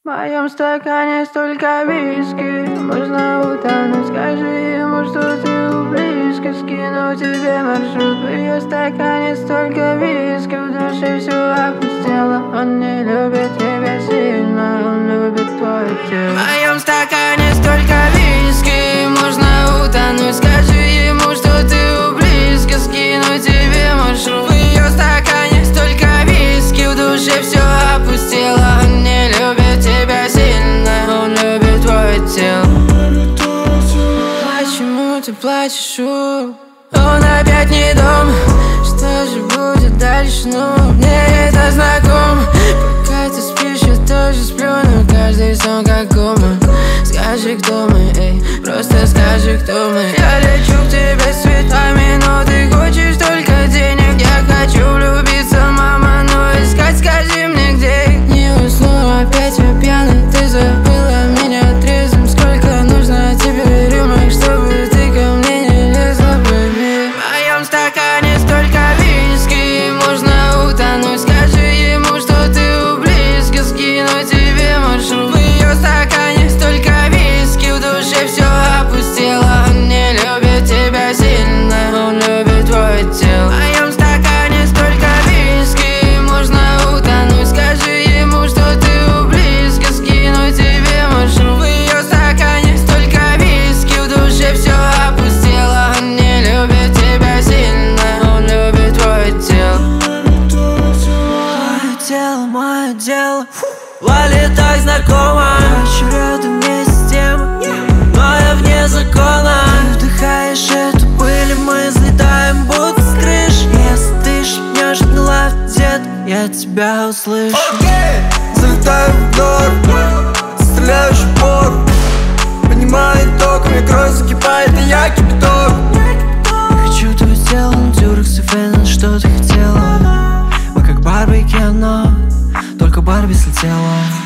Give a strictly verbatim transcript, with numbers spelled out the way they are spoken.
В моем стакане столько виски, можно утонуть. Скажи ему, что ты у близко, скину тебе маршрут. В ее стакане столько виски, в душе все опустело. Он не любит тебя сильно, он любит твое тело. В моем стакане столько виски, можно утонуть. Скажи ему, что ты у близко, скину тебе маршрут. В ее стакане столько виски, в душе все опустело. Он не любит тебя сильно, он любит твое тело. Почему ты плачешь? Он опять не дома. Что же будет дальше? Ну, мне это знакомо. Пока ты спишь, я тоже сплю, но каждый сон как кома. Скажи, кто мы, эй, просто скажи, кто мы. Я лечу к тебе с цветами, но ты хочешь только денег. Я хочу влюбиться, мама, но искать, скажи мне, где. Не усну, опять я пьяный, ты забыла меня трезвым. Сколько нужно тебе рюмок, чтобы ты ко мне не лезла, бэби. В моем стакане столько виски, можно утонуть. Скажи ему, что ты у близко, скину тебе маршрут. В ее стакане столько виски, в душе все опустело. Он не любит тебя сильно, он любит твое тело. В моем стакане столько виски, можно утонуть. Скажи ему, что ты у близко, скину тебе маршрут. В ее стакане столько виски, в душе все опустело. Он не любит тебя сильно, он любит твое тело. Твое тело, мое дело. Вали так знакомо, хочу рядом вместе с тем, но я вне закона. Ты вдыхаешь эту пыль, мы взлетаем будто с крыш. Если ты шепнешь на лафте, я тебя услышу. Okay. Залетаю в норм, стреляю в упор. Понимаю током, и кровь закипает, и я кипяток. Хочу твое тело, но дюрекс и фэн, что ты хотела. Мы как Барби кино, только Барби слетела.